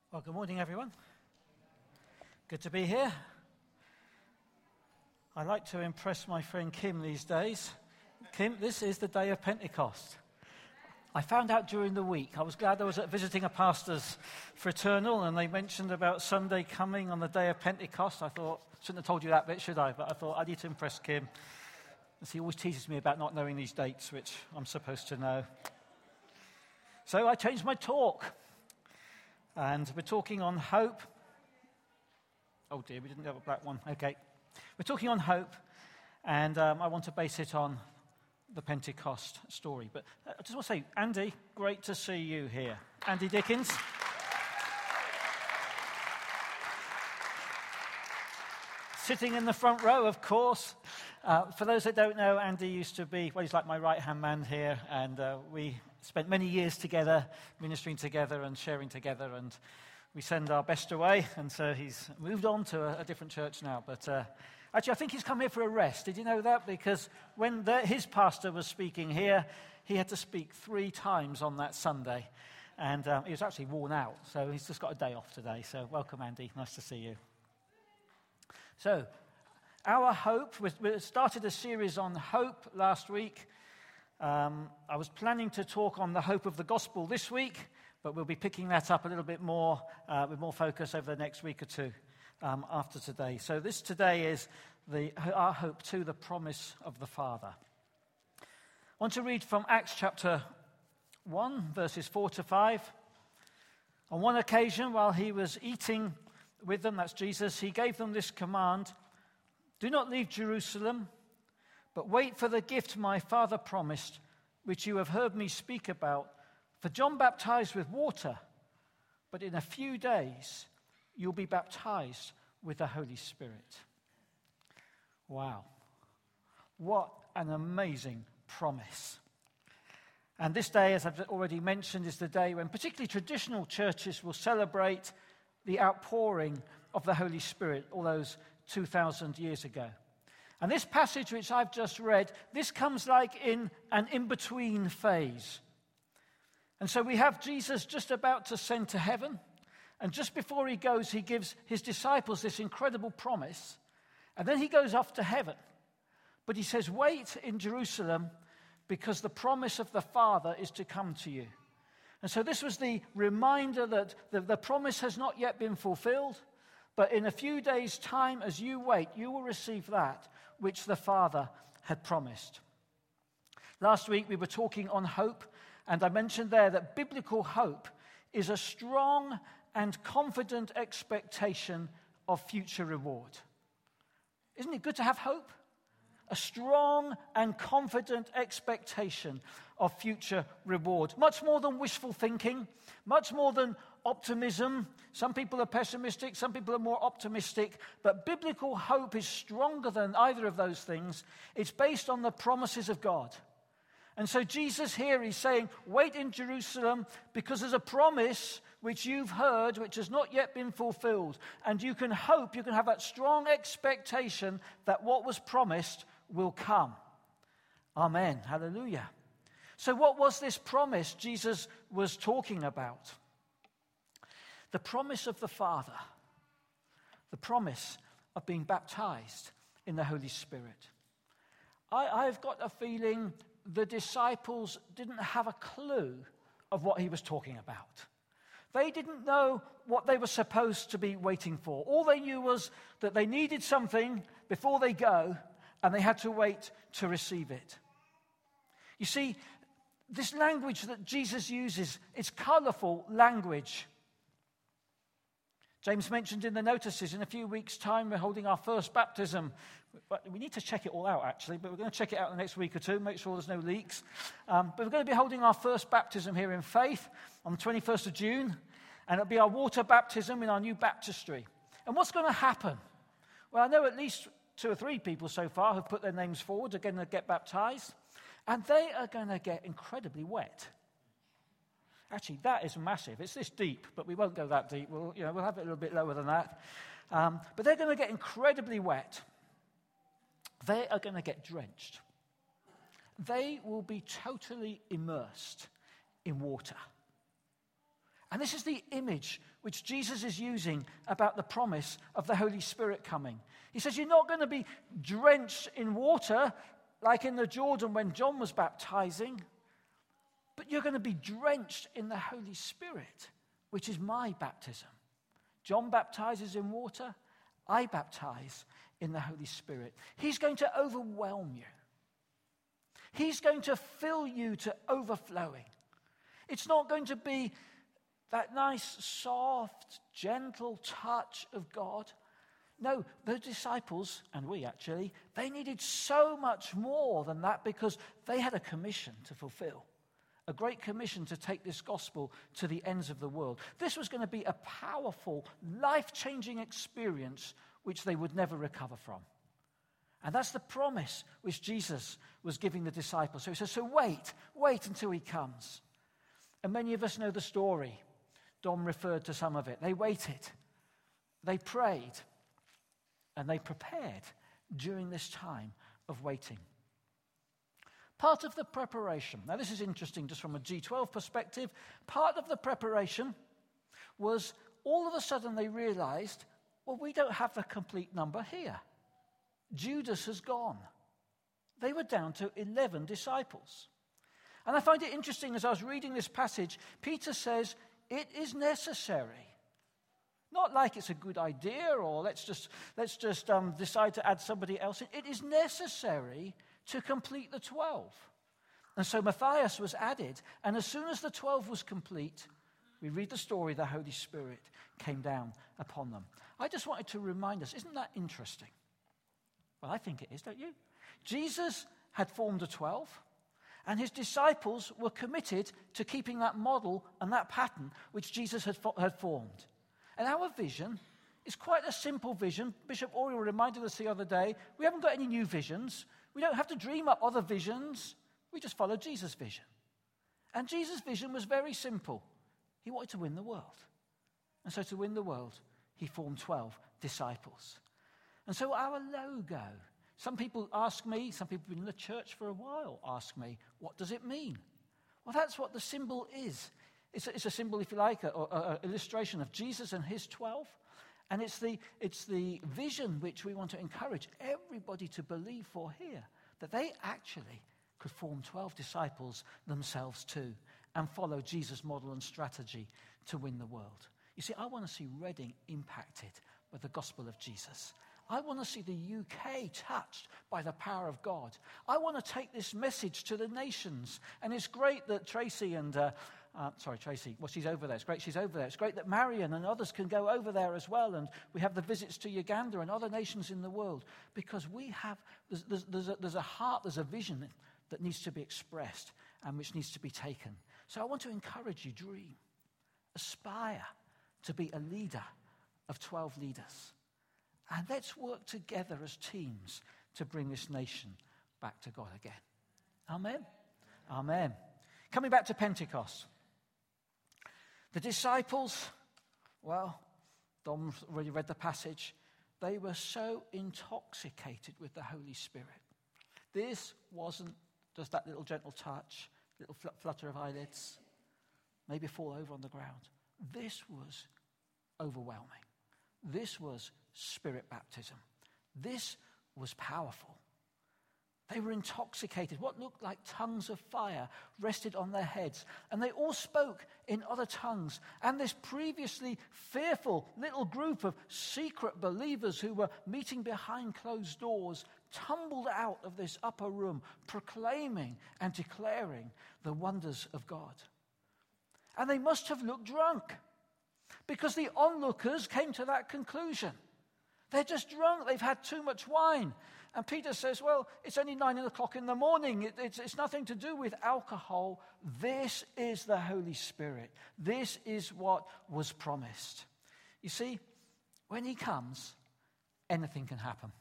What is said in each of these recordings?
Well, good morning, everyone. Good to be here. I like to impress my friend Kim these days. Kim, this is the day of Pentecost. I found out during the week. I was glad I was visiting a pastor's fraternal, and they mentioned about Sunday coming on the day of Pentecost. I thought, shouldn't have told you that bit, should I? But I thought, I need to impress Kim. As he always teases me about not knowing these dates, which I'm supposed to know. So I changed my talk. And we're talking on hope. Oh dear, we didn't have a black one. Okay. We're talking on hope, and I want to base it on the Pentecost story. But I just want to say, Andy, great to see you here. Andy Dickens. Sitting in the front row, of course. For those that don't know, Andy used to be, well, he's like my right-hand man here, and we spent many years together, ministering together and sharing together, and we send our best away, and so he's moved on to a different church now. But actually, I think he's come here for a rest. Did you know that? Because when his pastor was speaking here, he had to speak 3 times on that Sunday, and he was actually worn out, so he's just got a day off today. So welcome, Andy. Nice to see you. So, our hope, we started a series on hope last week. I was planning to talk on the hope of the gospel this week, but we'll be picking that up a little bit more, with more focus over the next week or two after today. So this today is our hope to the promise of the Father. I want to read from Acts chapter 1, verses 4 to 5. On one occasion, while he was eating with them, that's Jesus, he gave them this command: "Do not leave Jerusalem, but wait for the gift my Father promised, which you have heard me speak about. For John baptized with water, but in a few days you'll be baptized with the Holy Spirit." Wow. What an amazing promise. And this day, as I've already mentioned, is the day when particularly traditional churches will celebrate the outpouring of the Holy Spirit all those 2,000 years ago. And this passage which I've just read, this comes like in an in-between phase. And so we have Jesus just about to ascend to heaven, and just before he goes, he gives his disciples this incredible promise, and then he goes off to heaven. But he says, wait in Jerusalem, because the promise of the Father is to come to you. And so this was the reminder that the promise has not yet been fulfilled, but in a few days' time, as you wait, you will receive that which the Father had promised. Last week we were talking on hope, and I mentioned there that biblical hope is a strong and confident expectation of future reward. Isn't it good to have hope? A strong and confident expectation of future reward. Much more than wishful thinking, much more than optimism. Some people are pessimistic, some people are more optimistic, but biblical hope is stronger than either of those things. It's based on the promises of God. And so Jesus here is saying, wait in Jerusalem, because there's a promise which you've heard, which has not yet been fulfilled. And you can hope, you can have that strong expectation that what was promised will come. Amen. Hallelujah. So what was this promise Jesus was talking about? The promise of the Father. The promise of being baptized in the Holy Spirit. I've got a feeling the disciples didn't have a clue of what he was talking about. They didn't know what they were supposed to be waiting for. All they knew was that they needed something before they go, and they had to wait to receive it. You see, this language that Jesus uses, it's colorful language. James mentioned in the notices, in a few weeks' time, we're holding our first baptism. We need to check it all out, actually, but we're going to check it out in the next week or two, make sure there's no leaks. But we're going to be holding our first baptism here in faith on the 21st of June, and it'll be our water baptism in our new baptistry. And what's going to happen? Well, I know at least 2 or 3 people so far who've put their names forward are going to get baptized, and they are going to get incredibly wet. Actually, that is massive. It's this deep, but we won't go that deep. We'll have it a little bit lower than that. But they're going to get incredibly wet. They are going to get drenched. They will be totally immersed in water. And this is the image which Jesus is using about the promise of the Holy Spirit coming. He says, you're not going to be drenched in water like in the Jordan when John was baptizing, but you're going to be drenched in the Holy Spirit, which is my baptism. John baptizes in water. I baptize in the Holy Spirit. He's going to overwhelm you. He's going to fill you to overflowing. It's not going to be that nice, soft, gentle touch of God. No, the disciples, and we actually, they needed so much more than that because they had a commission to fulfill. A great commission to take this gospel to the ends of the world. This was going to be a powerful, life-changing experience which they would never recover from. And that's the promise which Jesus was giving the disciples. So he says, so wait until he comes. And many of us know the story. Dom referred to some of it. They waited, they prayed, and they prepared during this time of waiting. Part of the preparation, now this is interesting just from a G12 perspective, part of the preparation was all of a sudden they realized, well, we don't have the complete number here. Judas has gone. They were down to 11 disciples. And I find it interesting as I was reading this passage, Peter says, it is necessary. Not like it's a good idea or let's just decide to add somebody else in. It is necessary to complete the 12. And so Matthias was added, and as soon as the 12 was complete, we read the story, the Holy Spirit came down upon them. I just wanted to remind us, isn't that interesting? Well, I think it is, don't you? Jesus had formed a 12, and his disciples were committed to keeping that model and that pattern which Jesus had formed. And our vision is quite a simple vision. Bishop Oriel reminded us the other day, we haven't got any new visions. We don't have to dream up other visions. We just follow Jesus' vision. And Jesus' vision was very simple. He wanted to win the world. And so to win the world, he formed 12 disciples. And so our logo, some people ask me, some people who've been in the church for a while ask me, what does it mean? Well, that's what the symbol is. It's a symbol, if you like, an illustration of Jesus and his 12. And it's the vision which we want to encourage everybody to believe for here, that they actually could form 12 disciples themselves too and follow Jesus' model and strategy to win the world. You see, I want to see Reading impacted by the gospel of Jesus. I want to see the UK touched by the power of God. I want to take this message to the nations. And it's great that Tracy, she's over there. It's great she's over there. It's great that Marion and others can go over there as well. And we have the visits to Uganda and other nations in the world. Because there's a heart, there's a vision that needs to be expressed and which needs to be taken. So I want to encourage you, dream. Aspire to be a leader of 12 leaders. And let's work together as teams to bring this nation back to God again. Amen? Amen. Coming back to Pentecost. The disciples, well, Dom already read the passage. They were so intoxicated with the Holy Spirit. This wasn't just that little gentle touch, little flutter of eyelids, maybe fall over on the ground. This was overwhelming. This was Spirit baptism. This was powerful. They were intoxicated. What looked like tongues of fire rested on their heads. And they all spoke in other tongues. And this previously fearful little group of secret believers who were meeting behind closed doors tumbled out of this upper room, proclaiming and declaring the wonders of God. And they must have looked drunk, because the onlookers came to that conclusion. They're just drunk. They've had too much wine. And Peter says, well, it's only 9 o'clock in the morning. It's nothing to do with alcohol. This is the Holy Spirit. This is what was promised. You see, when he comes, anything can happen.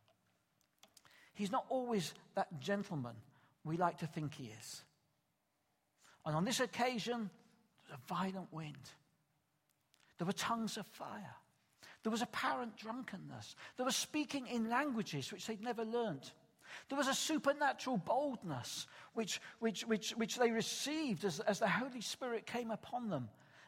He's not always that gentleman we like to think he is. And on this occasion, there was a violent wind. There were tongues of fire. There was apparent drunkenness. There was speaking in languages which they'd never learnt. There was a supernatural boldness which they received as the Holy Spirit came upon them.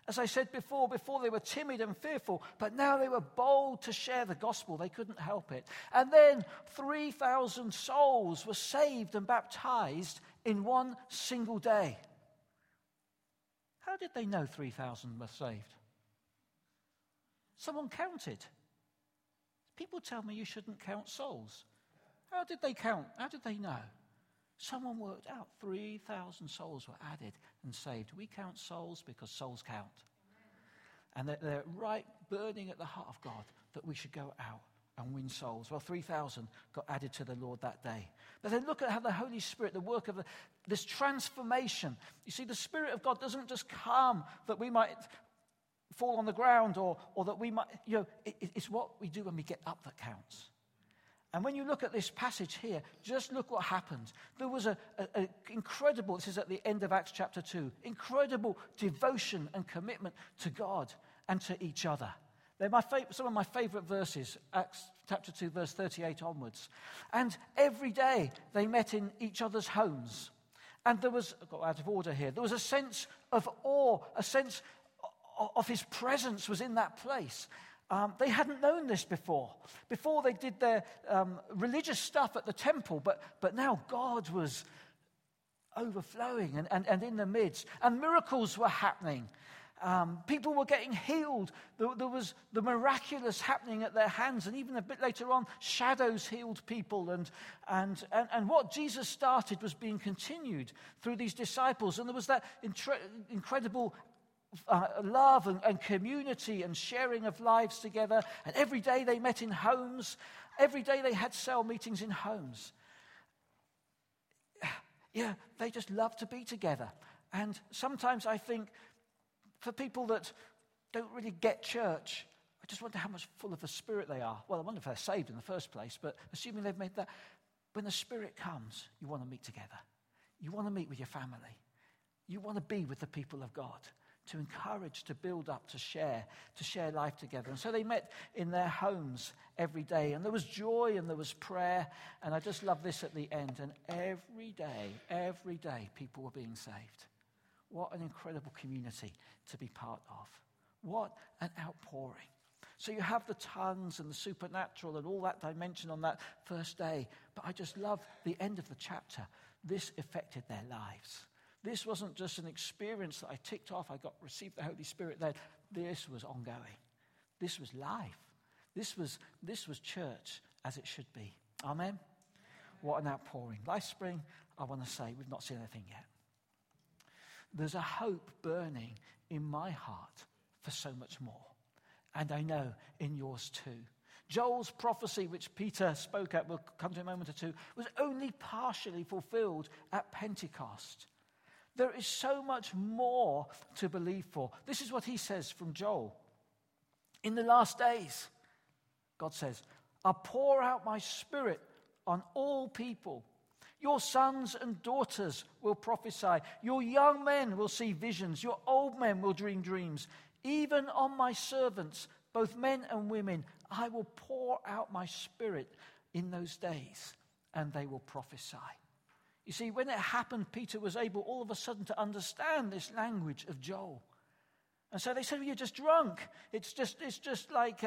As I said before they were timid and fearful, but now they were bold to share the gospel. They couldn't help it. And then 3,000 souls were saved and baptized in one single day. How did they know 3,000 were saved? Someone counted. People tell me you shouldn't count souls. How did they count? How did they know? Someone worked out 3,000 souls were added and saved. We count souls because souls count. And they're right burning at the heart of God that we should go out and win souls. Well, 3,000 got added to the Lord that day. But then look at how the Holy Spirit, the work of this transformation. You see, the Spirit of God doesn't just come that we might fall on the ground or that we might, it's what we do when we get up that counts. And when you look at this passage here, just look what happened. There was an incredible, this is at the end of Acts chapter 2, incredible devotion and commitment to God and to each other. They're some of my favorite verses, Acts chapter 2, verse 38 onwards. And every day they met in each other's homes. And there was, I got out of order here, there was a sense of awe, a sense of his presence was in that place. They hadn't known this before. Before they did their religious stuff at the temple, but now God was overflowing and in the midst. And miracles were happening. People were getting healed. There was the miraculous happening at their hands. And even a bit later on, shadows healed people. And what Jesus started was being continued through these disciples. And there was that incredible love and community and sharing of lives together. And every day they met in homes. Every day they had cell meetings in homes. Yeah, they just loved to be together. And sometimes I think for people that don't really get church, I just wonder how much full of the Spirit they are. Well, I wonder if they're saved in the first place, but assuming they've made that, when the Spirit comes, you want to meet together. You want to meet with your family. You want to be with the people of God, to encourage, to build up, to share life together. And so they met in their homes every day, and there was joy and there was prayer, and I just love this at the end. And every day, people were being saved. What an incredible community to be part of. What an outpouring. So you have the tongues and the supernatural and all that dimension on that first day, but I just love the end of the chapter. This affected their lives. This wasn't just an experience that I ticked off, received the Holy Spirit then. This was ongoing. This was life. This was church as it should be. Amen? What an outpouring. LifeSpring, I want to say, we've not seen anything yet. There's a hope burning in my heart for so much more. And I know in yours too. Joel's prophecy, which Peter spoke at, we'll come to in a moment or two, was only partially fulfilled at Pentecost. There is so much more to believe for. This is what he says from Joel. In the last days, God says, I'll pour out my Spirit on all people. Your sons and daughters will prophesy. Your young men will see visions. Your old men will dream dreams. Even on my servants, both men and women, I will pour out my Spirit in those days, and they will prophesy. You see, when it happened, Peter was able all of a sudden to understand this language of Joel. And so they said, well, you're just drunk. It's just like,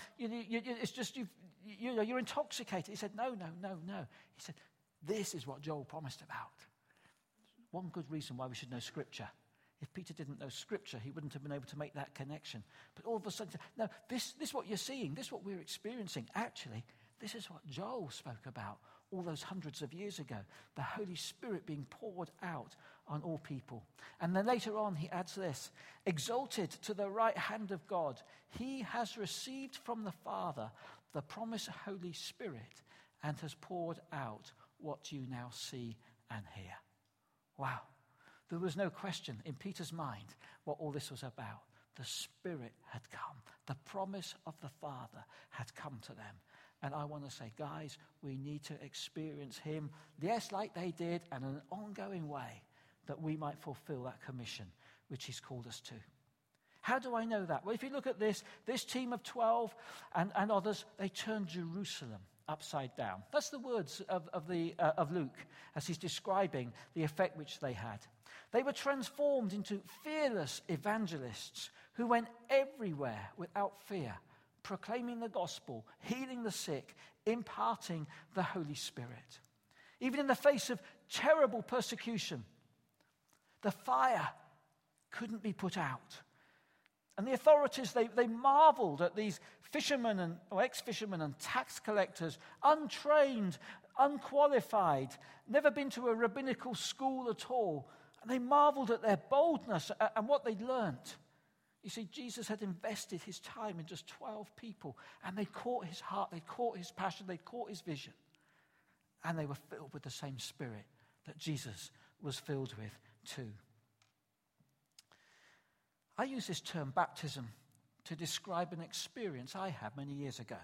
you're intoxicated. He said, no. He said, this is what Joel promised about. One good reason why we should know Scripture. If Peter didn't know Scripture, he wouldn't have been able to make that connection. But all of a sudden, no, this is what you're seeing. This is what we're experiencing. Actually, this is what Joel spoke about all those hundreds of years ago. The Holy Spirit being poured out on all people. And then later on, he adds this. Exalted to the right hand of God, he has received from the Father the promised Holy Spirit and has poured out what you now see and hear. Wow. There was no question in Peter's mind what all this was about. The Spirit had come. The promise of the Father had come to them. And I want to say, guys, we need to experience him, yes, like they did, and in an ongoing way, that we might fulfill that commission which he's called us to. How do I know that? Well, if you look at this team of 12 and others, they turned Jerusalem upside down. That's the words of Luke as he's describing the effect which they had. They were transformed into fearless evangelists who went everywhere without fear, proclaiming the gospel, healing the sick, imparting the Holy Spirit. Even in the face of terrible persecution, the fire couldn't be put out. And the authorities, they marveled at these fishermen or ex-fishermen and tax collectors, untrained, unqualified, never been to a rabbinical school at all. And they marveled at their boldness and what they'd learnt. You see, Jesus had invested his time in just 12 people, and they caught his heart, they caught his passion, they caught his vision. And they were filled with the same Spirit that Jesus was filled with too. I use this term baptism to describe an experience I had many years ago.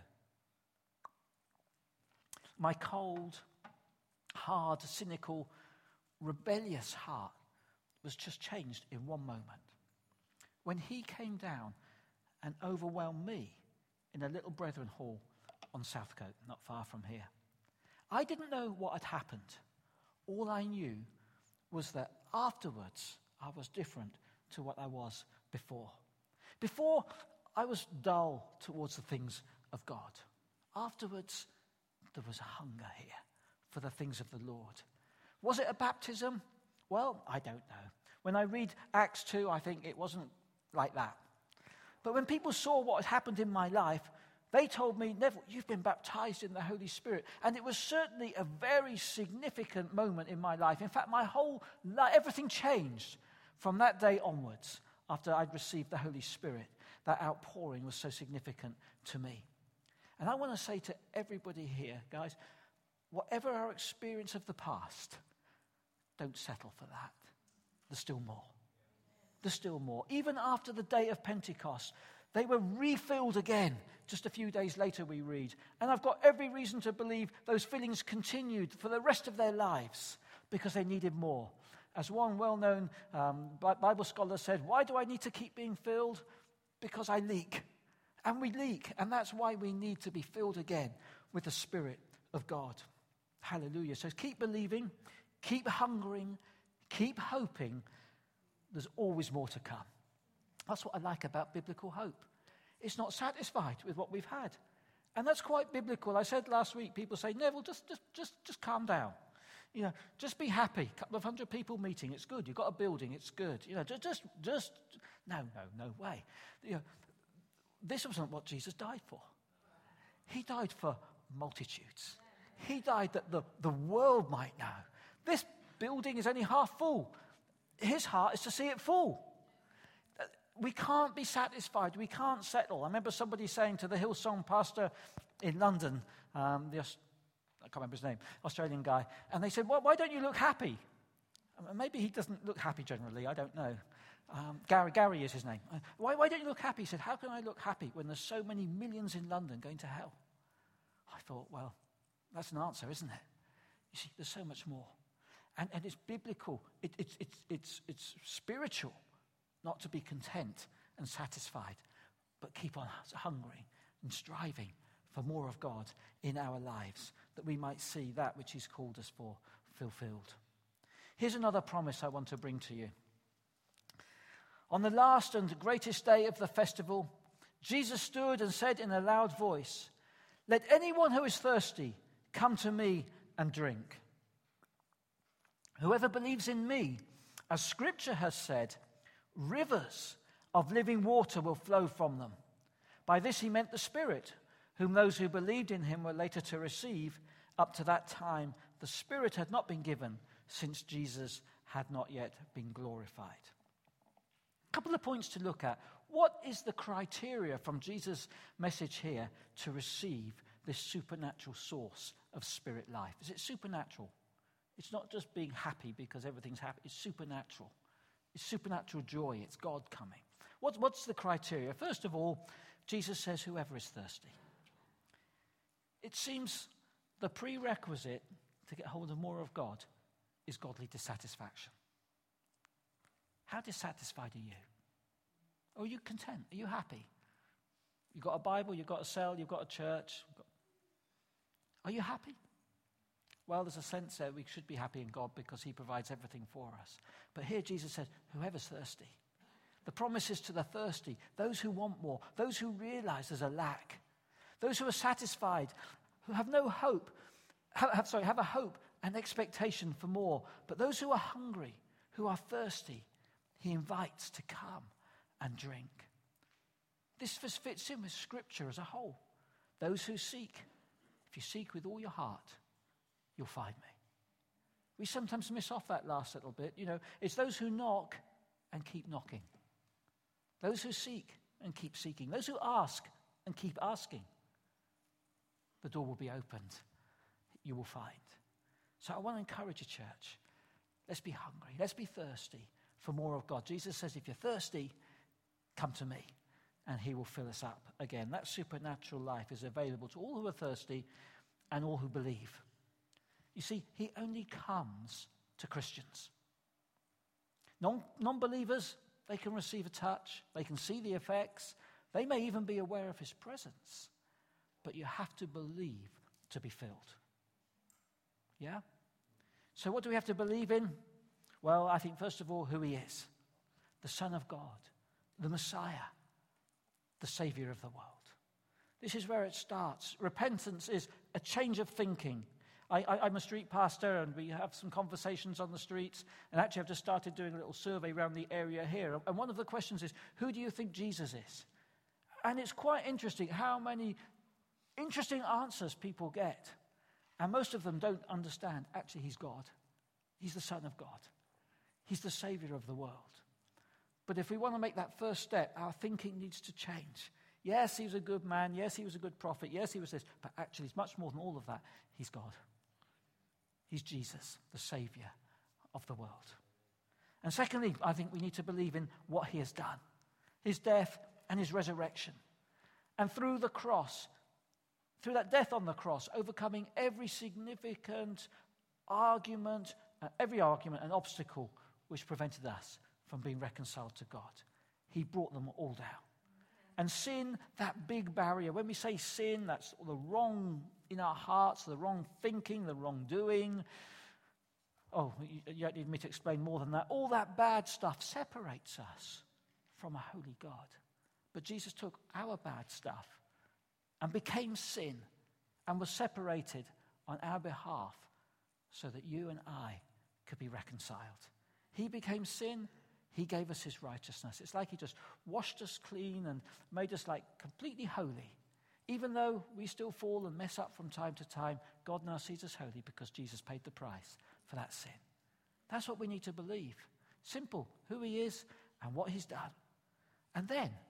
My cold, hard, cynical, rebellious heart was just changed in one moment. When he came down and overwhelmed me in a little brethren hall on Southcote, not far from here. I didn't know what had happened. All I knew was that afterwards I was different to what I was before. Before, I was dull towards the things of God. Afterwards, there was a hunger here for the things of the Lord. Was it a baptism? Well, I don't know. When I read Acts 2, I think it wasn't like that. But when people saw what had happened in my life, they told me, Neville, you've been baptized in the Holy Spirit. And it was certainly a very significant moment in my life. In fact, my whole life, everything changed from that day onwards after I'd received the Holy Spirit. That outpouring was so significant to me. And I want to say to everybody here, guys, whatever our experience of the past, don't settle for that. There's still more. There's still more. Even after the day of Pentecost, they were refilled again. Just a few days later, we read. And I've got every reason to believe those fillings continued for the rest of their lives because they needed more. As one well-known Bible scholar said, why do I need to keep being filled? Because I leak. And we leak. And that's why we need to be filled again with the Spirit of God. Hallelujah. So keep believing, keep hungering, keep hoping. There's always more to come. That's what I like about biblical hope. It's not satisfied with what we've had. And that's quite biblical. I said last week, people say, Neville, just calm down. You know, just be happy. A couple of 100 people meeting, it's good. You've got a building, it's good. You know, no way. You know, this wasn't what Jesus died for. He died for multitudes. He died that the world might know. This building is only half full. His heart is to see it full. We can't be satisfied. We can't settle. I remember somebody saying to the Hillsong pastor in London, I can't remember his name, Australian guy, and they said, well, why don't you look happy? Maybe he doesn't look happy generally, I don't know. Gary is his name. Why don't you look happy? He said, how can I look happy when there's so many millions in London going to hell? I thought, well, that's an answer, isn't it? You see, there's so much more. And it's biblical. It's spiritual not to be content and satisfied, but keep on hungering and striving for more of God in our lives, that we might see that which he's called us for fulfilled. Here's another promise I want to bring to you. On the last and greatest day of the festival, Jesus stood and said in a loud voice, "Let anyone who is thirsty come to me and drink. Whoever believes in me, as Scripture has said, rivers of living water will flow from them." By this he meant the Spirit, whom those who believed in him were later to receive. Up to that time, the Spirit had not been given, since Jesus had not yet been glorified. A couple of points to look at. What is the criteria from Jesus' message here to receive this supernatural source of spirit life? Is it supernatural? It's not just being happy because everything's happy. It's supernatural. It's supernatural joy. It's God coming. What's the criteria? First of all, Jesus says, whoever is thirsty. It seems the prerequisite to get hold of more of God is godly dissatisfaction. How dissatisfied are you? Or are you content? Are you happy? You've got a Bible, you've got a cell, you've got a church. Are you happy? Well, there's a sense that we should be happy in God because he provides everything for us. But here Jesus said, whoever's thirsty. The promise is to the thirsty, those who want more, those who realize there's a lack, those who are satisfied, who have no hope, have a hope and expectation for more. But those who are hungry, who are thirsty, he invites to come and drink. This fits in with Scripture as a whole. Those who seek, if you seek with all your heart, you'll find me. We sometimes miss off that last little bit. It's those who knock and keep knocking. Those who seek and keep seeking. Those who ask and keep asking. The door will be opened. You will find. So I want to encourage you, church. Let's be hungry. Let's be thirsty for more of God. Jesus says, if you're thirsty, come to me, and he will fill us up again. That supernatural life is available to all who are thirsty and all who believe. You see, he only comes to Christians. Non-believers, they can receive a touch. They can see the effects. They may even be aware of his presence. But you have to believe to be filled. Yeah? So what do we have to believe in? Well, I think first of all, who he is. The Son of God. The Messiah. The Savior of the world. This is where it starts. Repentance is a change of thinking. I'm a street pastor, and we have some conversations on the streets. And actually, I've just started doing a little survey around the area here. And one of the questions is, who do you think Jesus is? And it's quite interesting how many interesting answers people get. And most of them don't understand, actually, he's God. He's the Son of God. He's the Savior of the world. But if we want to make that first step, our thinking needs to change. Yes, he was a good man. Yes, he was a good prophet. Yes, he was this. But actually, he's much more than all of that. He's God. He's Jesus, the Savior of the world. And secondly, I think we need to believe in what he has done. His death and his resurrection. And through the cross, through that death on the cross, overcoming every significant argument and obstacle which prevented us from being reconciled to God. He brought them all down. And sin, that big barrier. When we say sin, that's the wrong in our hearts, the wrong thinking, the wrong doing. Oh, you don't need me to explain more than that. All that bad stuff separates us from a holy God. But Jesus took our bad stuff and became sin and was separated on our behalf so that you and I could be reconciled. He became sin. He gave us his righteousness. It's like he just washed us clean and made us like completely holy. Even though we still fall and mess up from time to time, God now sees us holy because Jesus paid the price for that sin. That's what we need to believe. Simple, who he is and what he's done. And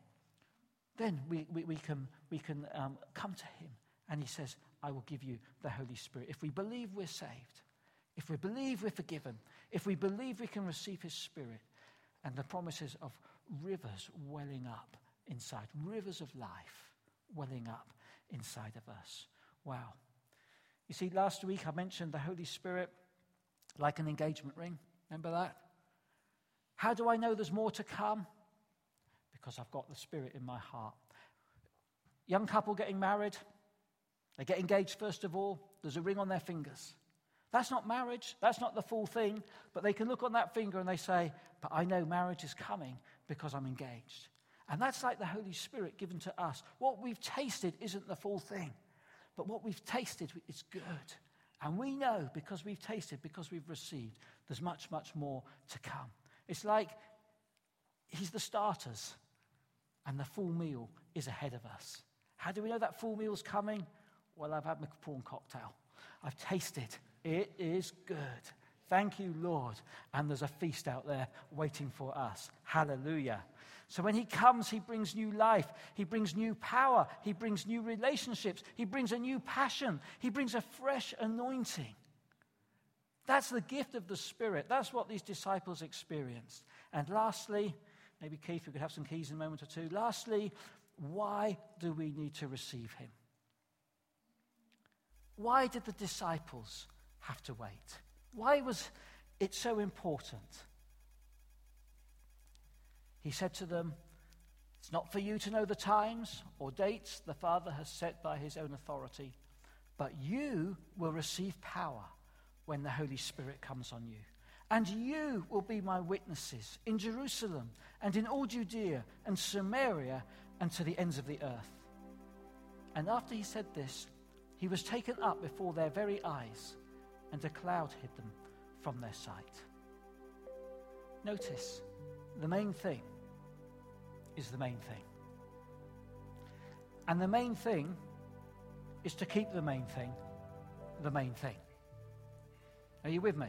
then we can come to him and he says, I will give you the Holy Spirit. If we believe we're saved, if we believe we're forgiven, if we believe we can receive his Spirit, and the promises of rivers welling up inside, rivers of life welling up inside of us. Wow. You see, last week I mentioned the Holy Spirit like an engagement ring. Remember that? How do I know there's more to come? Because I've got the Spirit in my heart. Young couple getting married, they get engaged first of all. There's a ring on their fingers. That's not marriage. That's not the full thing. But they can look on that finger and they say, but I know marriage is coming because I'm engaged. And that's like the Holy Spirit given to us. What we've tasted isn't the full thing. But what we've tasted is good. And we know because we've tasted, because we've received, there's much, much more to come. It's like he's the starters and the full meal is ahead of us. How do we know that full meal's coming? Well, I've had my prawn cocktail. I've tasted. It is good. Thank you, Lord. And there's a feast out there waiting for us. Hallelujah. So when he comes, he brings new life. He brings new power. He brings new relationships. He brings a new passion. He brings a fresh anointing. That's the gift of the Spirit. That's what these disciples experienced. And lastly, maybe Keith, we could have some keys in a moment or two. Lastly, why do we need to receive him? Why did the disciples have to wait? Why was it so important? He said to them, it's not for you to know the times or dates the Father has set by his own authority, But you will receive power when the Holy Spirit comes on you. And you will be my witnesses in Jerusalem and in all Judea and Samaria and to the ends of the earth. And after he said this, he was taken up before their very eyes, and a cloud hid them from their sight. Notice, the main thing is the main thing. And the main thing is to keep the main thing the main thing. Are you with me?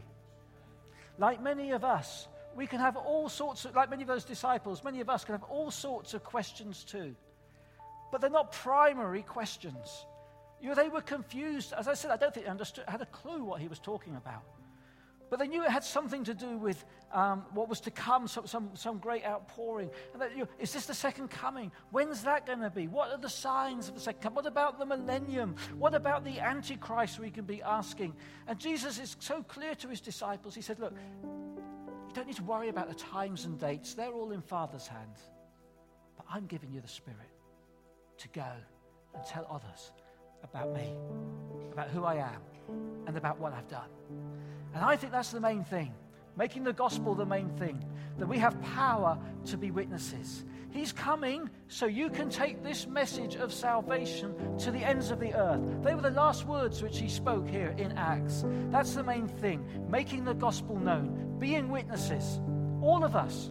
Like many of us, we can have all sorts of, like many of those disciples, many of us can have all sorts of questions too. But they're not primary questions. They were confused. As I said, I don't think they had a clue what he was talking about. But they knew it had something to do with what was to come, some great outpouring. And that, is this the second coming? When's that going to be? What are the signs of the second coming? What about the millennium? What about the Antichrist, we can be asking? And Jesus is so clear to his disciples. He said, look, you don't need to worry about the times and dates. They're all in Father's hands. But I'm giving you the Spirit to go and tell others about me, about who I am, and about what I've done. And I think that's the main thing, making the gospel the main thing, that we have power to be witnesses. He's coming so you can take this message of salvation to the ends of the earth. They were the last words which he spoke here in Acts. That's the main thing, making the gospel known, being witnesses, all of us.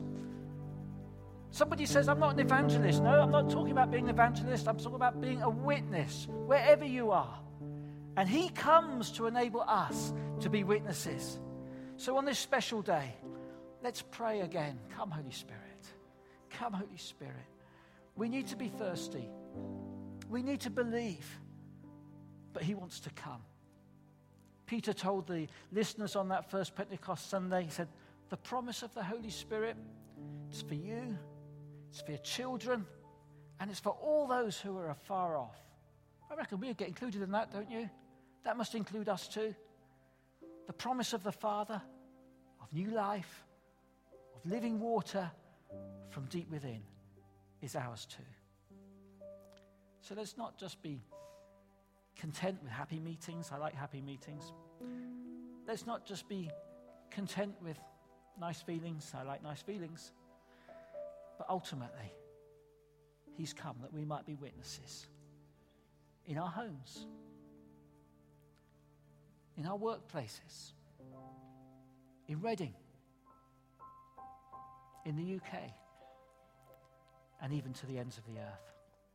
Somebody says, I'm not an evangelist. No, I'm not talking about being an evangelist. I'm talking about being a witness, wherever you are. And he comes to enable us to be witnesses. So on this special day, let's pray again. Come, Holy Spirit. Come, Holy Spirit. We need to be thirsty. We need to believe. But he wants to come. Peter told the listeners on that first Pentecost Sunday, he said, the promise of the Holy Spirit is for you, it's for your children, and it's for all those who are afar off. I reckon we'll get included in that, don't you? That must include us too. The promise of the Father, of new life, of living water from deep within is ours too. So let's not just be content with happy meetings. I like happy meetings. Let's not just be content with nice feelings. I like nice feelings. But ultimately, he's come that we might be witnesses in our homes, in our workplaces, in Reading, in the UK, and even to the ends of the earth.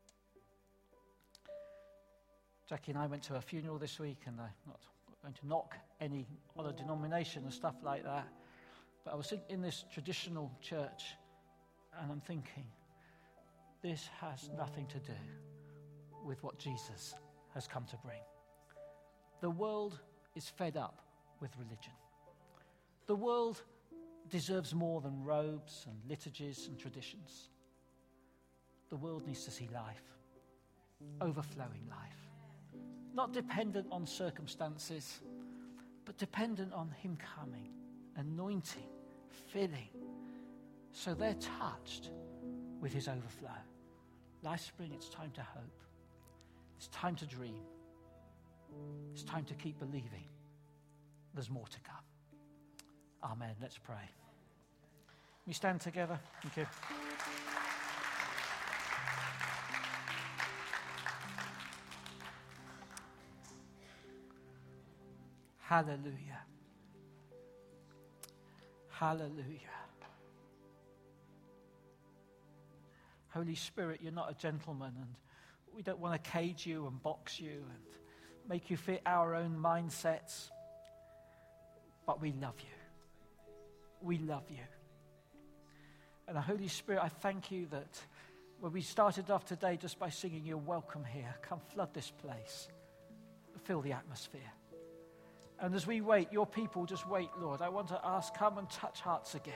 Jackie and I went to a funeral this week, and I'm not going to knock any other denomination and stuff like that, but I was in this traditional church, and I'm thinking, this has nothing to do with what Jesus has come to bring. The world is fed up with religion. The world deserves more than robes and liturgies and traditions. The world needs to see life, overflowing life, not dependent on circumstances, but dependent on him coming, anointing, filling, so they're touched with his overflow. Life Spring, it's time to hope. It's time to dream. It's time to keep believing. There's more to come. Amen. Let's pray. We stand together. Thank you. Hallelujah. Hallelujah. Holy Spirit, you're not a gentleman, and we don't want to cage you and box you and make you fit our own mindsets. But we love you. We love you. And the Holy Spirit, I thank you that when we started off today just by singing you're welcome here, come flood this place, fill the atmosphere. And as we wait, your people just wait, Lord. I want to ask, come and touch hearts again.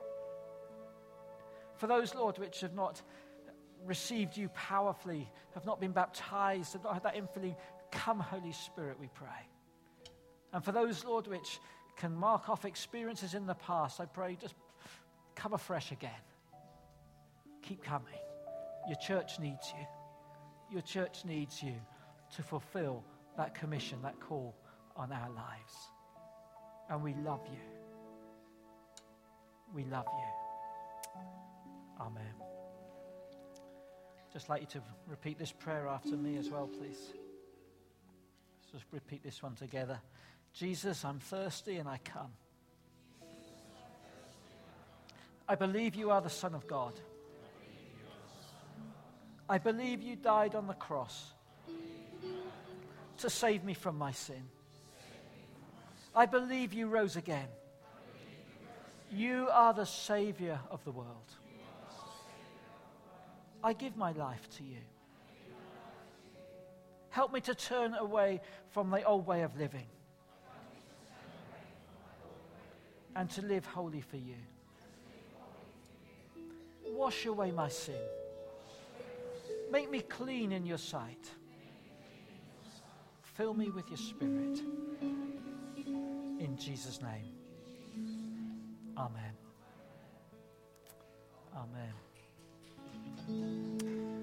For those, Lord, which have not received you powerfully, have not been baptized, have not had that infilling, come, Holy Spirit, we pray. And for those, Lord, which can mark off experiences in the past, I pray, just come afresh again. Keep coming. Your church needs you. Your church needs you to fulfill that commission, that call on our lives. And we love you. We love you. Amen. Just like you to repeat this prayer after me as well, please. Let's just repeat this one together. Jesus, I'm thirsty and I come. I believe you are the Son of God. I believe you died on the cross to save me from my sin. I believe you rose again. You are the Savior of the world. I give my life to you. Help me to turn away from the old way of living and to live wholly for you. Wash away my sin. Make me clean in your sight. Fill me with your Spirit. In Jesus' name. Amen. Amen.